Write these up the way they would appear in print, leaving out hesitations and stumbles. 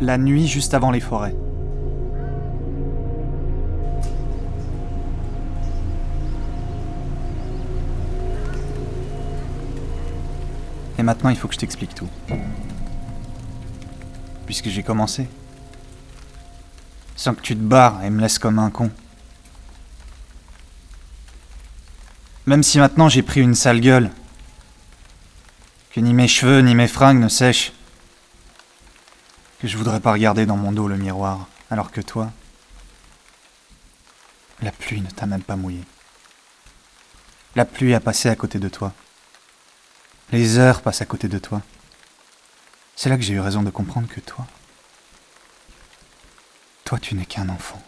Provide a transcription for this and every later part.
La nuit juste avant les forêts. Et maintenant, il faut que je t'explique tout. Puisque j'ai commencé. Sans que tu te barres et me laisses comme un con. Même si maintenant j'ai pris une sale gueule. Que ni mes cheveux ni mes fringues ne sèchent. Que je voudrais pas regarder dans mon dos le miroir. Alors que toi, la pluie ne t'a même pas mouillé. La pluie a passé à côté de toi. Les heures passent à côté de toi. C'est là que j'ai eu raison de comprendre que toi, tu n'es qu'un enfant.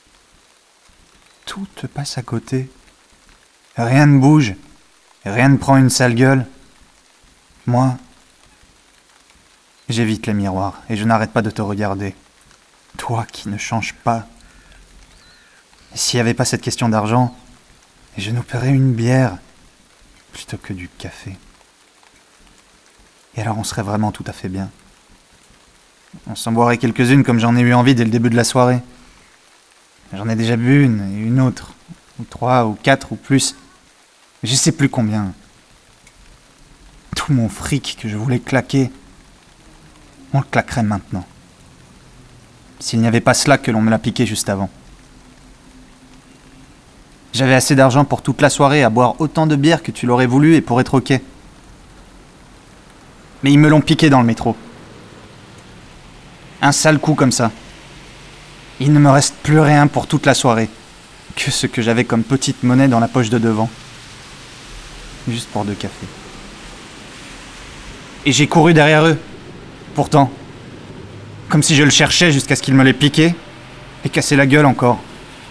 Tout te passe à côté. Rien ne bouge. Rien ne prend une sale gueule. Moi, j'évite les miroirs et je n'arrête pas de te regarder. Toi qui ne changes pas. Et s'il n'y avait pas cette question d'argent, je nous paierais une bière plutôt que du café. Et alors on serait vraiment tout à fait bien. On s'en boirait quelques-unes comme j'en ai eu envie dès le début de la soirée. J'en ai déjà bu une et une autre, ou 3, ou 4, ou plus. Je sais plus combien. Tout mon fric que je voulais claquer, on le claquerait maintenant. S'il n'y avait pas cela que l'on me l'a piqué juste avant. J'avais assez d'argent pour toute la soirée à boire autant de bière que tu l'aurais voulu et pour être ok. Mais ils me l'ont piqué dans le métro. Un sale coup comme ça. Il ne me reste plus rien pour toute la soirée. Que ce que j'avais comme petite monnaie dans la poche de devant. Juste pour 2 cafés. Et j'ai couru derrière eux. Pourtant. Comme si je le cherchais jusqu'à ce qu'il me l'ait piqué. Et cassé la gueule encore.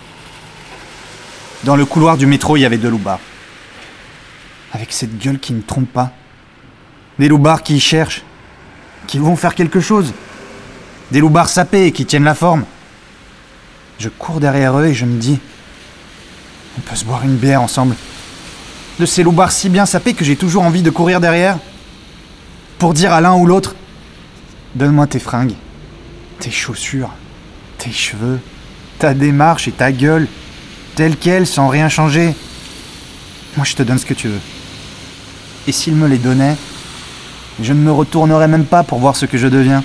Dans le couloir du métro, il y avait 2 loupards. Avec cette gueule qui ne trompe pas. Des loupards qui y cherchent. Qui vont faire quelque chose. Des loupards sapés et qui tiennent la forme. Je cours derrière eux et je me dis... On peut se boire une bière ensemble. De ces loupards si bien sapés que j'ai toujours envie de courir derrière. Pour dire à l'un ou l'autre... Donne-moi tes fringues. Tes chaussures. Tes cheveux. Ta démarche et ta gueule. Telle quelle, sans rien changer. Moi je te donne ce que tu veux. Et s'ils me les donnaient... Je ne me retournerai même pas pour voir ce que je deviens.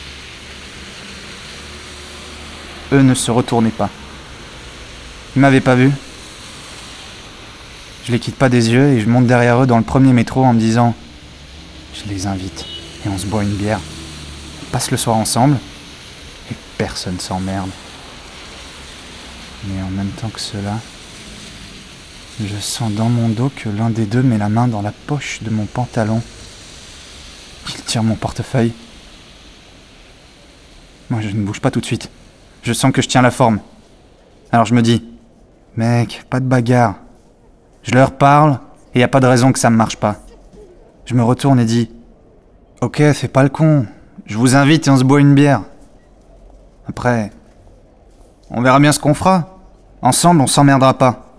Eux ne se retournaient pas. Ils m'avaient pas vu. Je les quitte pas des yeux et je monte derrière eux dans le premier métro en me disant « Je les invite et on se boit une bière. On passe le soir ensemble et personne s'emmerde. » Mais en même temps que cela, je sens dans mon dos que l'un des deux met la main dans la poche de mon pantalon. Il tire mon portefeuille. Moi, je ne bouge pas tout de suite. Je sens que je tiens la forme. Alors je me dis, mec, pas de bagarre. Je leur parle et y a pas de raison que ça me marche pas. Je me retourne et dis, ok, fais pas le con. Je vous invite et on se boit une bière. Après, on verra bien ce qu'on fera. Ensemble, on s'emmerdera pas.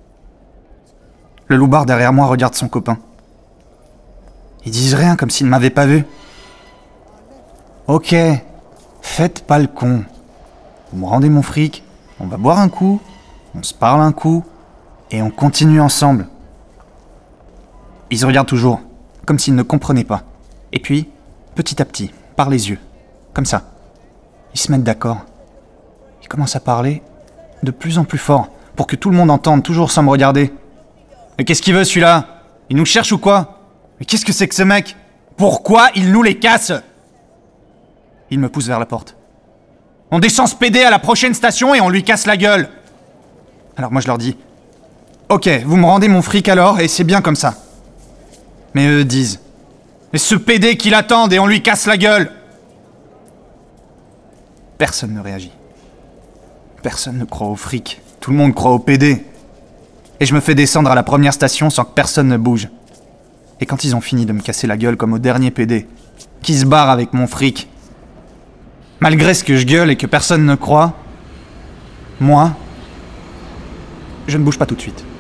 Le loupard derrière moi regarde son copain. Ils disent rien comme s'ils ne m'avaient pas vu. Ok, faites pas le con. Vous me rendez mon fric, on va boire un coup, on se parle un coup, et on continue ensemble. Ils se regardent toujours, comme s'ils ne comprenaient pas. Et puis, petit à petit, par les yeux, comme ça. Ils se mettent d'accord. Ils commencent à parler de plus en plus fort, pour que tout le monde entende, toujours sans me regarder. Mais qu'est-ce qu'il veut celui-là? Il nous cherche ou quoi? Mais qu'est-ce que c'est que ce mec? Pourquoi il nous les casse? Il me pousse vers la porte. On descend ce PD à la prochaine station et on lui casse la gueule. Alors moi je leur dis, ok, vous me rendez mon fric alors et c'est bien comme ça. Mais eux disent, mais ce PD qui l'attend et on lui casse la gueule. Personne ne réagit. Personne ne croit au fric. Tout le monde croit au PD. Et je me fais descendre à la première station sans que personne ne bouge. Et quand ils ont fini de me casser la gueule comme au dernier PD, qui se barre avec mon fric, malgré ce que je gueule et que personne ne croit, moi, je ne bouge pas tout de suite.